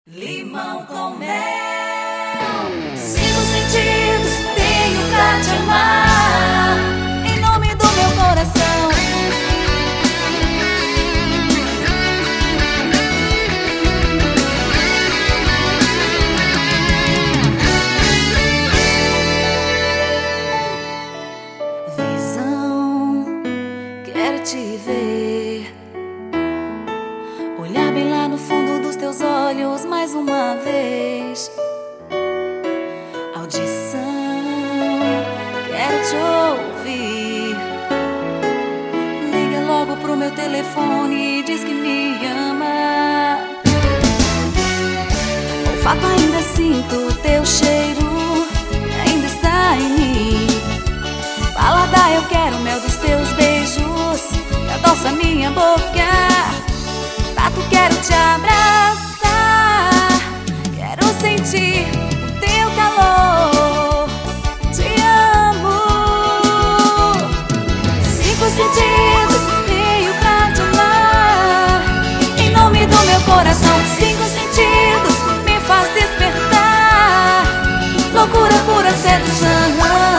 Limão com mel. 5 sentidos tenho pra te amar, em nome do meu coração. Visão, quero te ver, olhar bem lá no fundo dos teus olhos mais uma vez. Audição, quero te ouvir. Liga logo pro meu telefone e diz que me ama. Olfato, ainda sinto teu cheiro, ainda está em mim. Paladar, eu quero o mel dos teus beijos, que adoça minha boca. Tato, quero te abraçar, quero sentir o teu calor. Te amo. 5 sentidos tenho pra te amar, em nome do meu coração. 5 sentidos me faz despertar, loucura, pura sedução.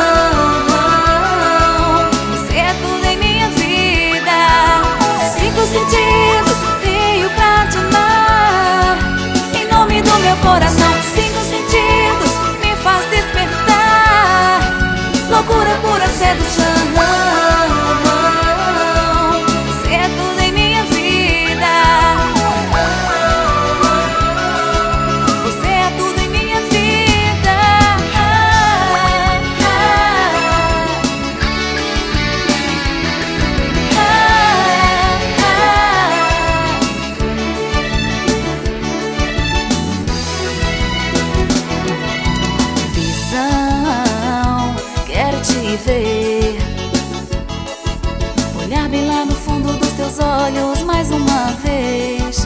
Você é tudo em minha vida. 5 sentidos tenho pra te amar, em nome do meu coração. 5 sentidos me faz despertar, loucura, pura sedução. Você é tudo em minha vida. Você é tudo em minha vida. Visão, quero te ver, olhar bem lá no fundo dos teus olhos mais uma vez.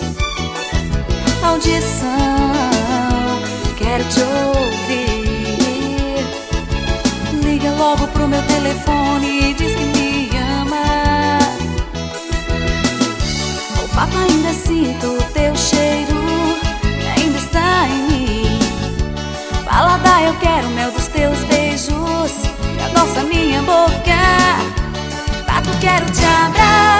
Audição, quero te ouvir. Liga logo pro meu telefone e diz que me ama. Olfato, ainda sinto teu cheiro, ainda está em mim. Paladar, eu quero o mel dos teus beijos, que adoça minha boca. Tato, quero te abraçar.